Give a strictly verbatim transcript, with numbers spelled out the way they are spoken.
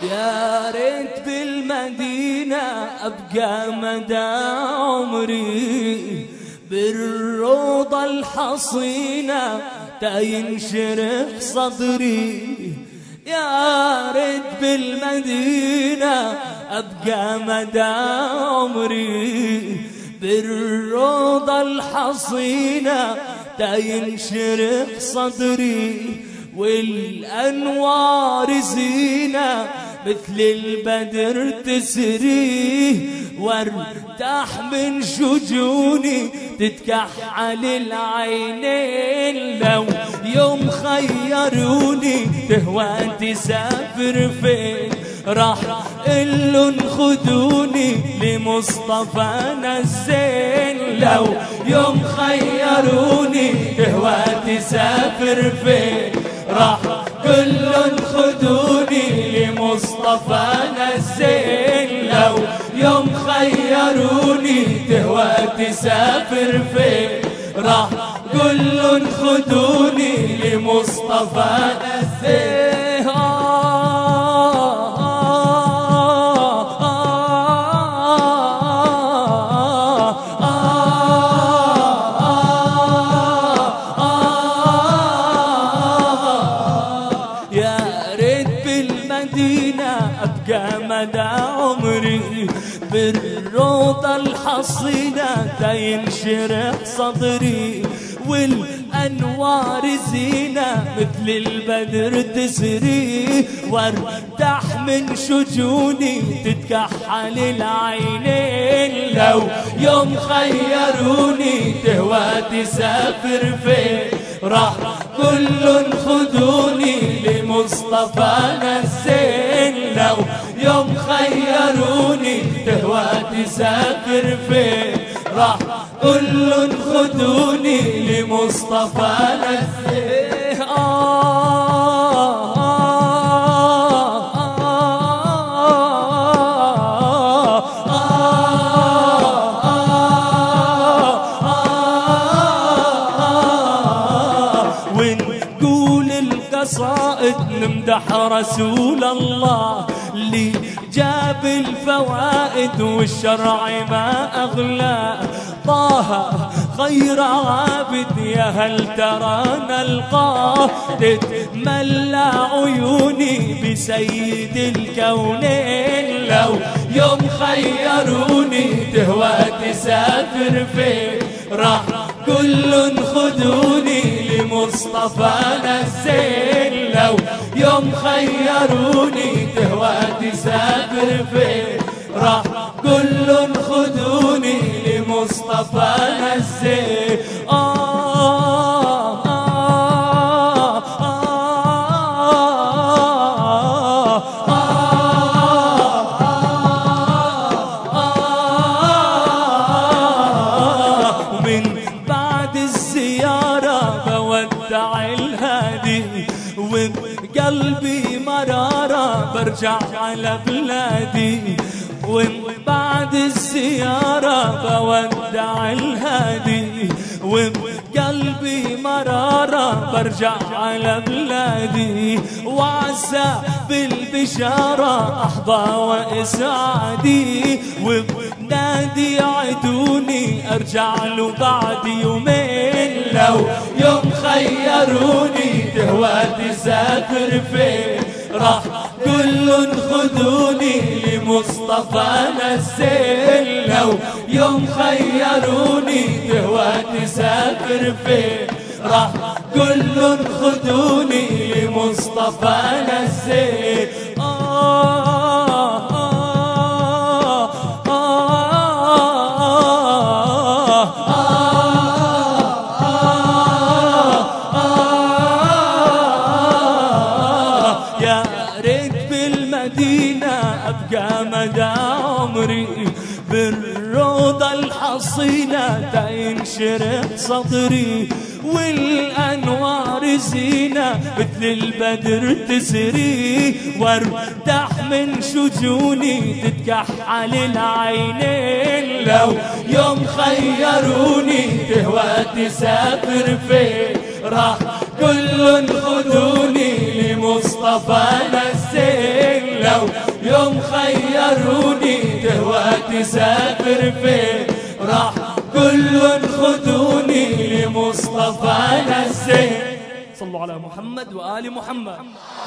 يا ريت بالمدينة أبقى مدى عمري، بالروضة الحصينة تينشرح صدري. يا ريت بالمدينة أبقى مدى عمري، بالروضة الحصينة تينشرح صدري. والأنوار زينة مثل البدر تسري، وارتاح من شجوني تتكحل العينين. لو يوم خيروني تهوى تسافر فين، راح قلن خدوني لمصطفانا الزين. لو يوم خيروني تهوى تسافر فين، راح كلن خدوني لمصطفانا الزين. لو يوم خيروني تهوى تسافر فين، راح كلن خدوني لمصطفانا الزين. أبقى مدى عمري، بالروضة الحصينة تينشرح صدري. والأنوار زينة مثل البدر تسري، وارتاح من شجوني تتكحل العينين. لو يوم خيروني تهوى تسافر فين، راح كلن خدوني لمصطفانا الزين. لو يوم خيروني تهوى تسافر فين، راح كلن خدوني لمصطفانا الزين. آه آه آه ونقول القصائد نمدح رسول الله اللي جاب الفوائد والشرع ما أغلى. طه خير عابد يا هل ترى نلقاه، تتملى عيوني بسيد الكونين. لو يوم خيروني تهوى تسافر فين، راح كلن خدوني لمصطفانا الزين. لو يوم خيروني تهوى تسافر فين، راح كلن خدوني لمصطفانا الزين. آه آه آه ومن بعد الزيارة بودع الهادي، وبقلبي مرارة برجع على بلادي. ومن بعد الزيارة بودع الهادي، وبقلبي مرارة برجع على بلادي. وعسى بالبشارة أحظى وإسعادي، وبنادي عدوني أرجع له بعد يومين. لو يوم خيروني تهوى تسافر فين، راح كلن خدوني لمصطفانا الزين. لو يوم خيروني تهوى تسافر فين، راح كلن خدوني لمصطفانا الزين. آه آه آه يا ريت بالمدينة أبقى مدى عمري، بالروضة الحصينة تينشرح صدري. والأنوار زينة مثل البدر تسري، وارتاح من شجوني تتكحل العينين. لو يوم خيروني تهوى تسافر فين، راح كلن خدوني لمصطفانا الزين. لو يوم خيروني تهوى تسافر فين راح كل خذوني لمصطفى الزين. صلوا على محمد وآل محمد.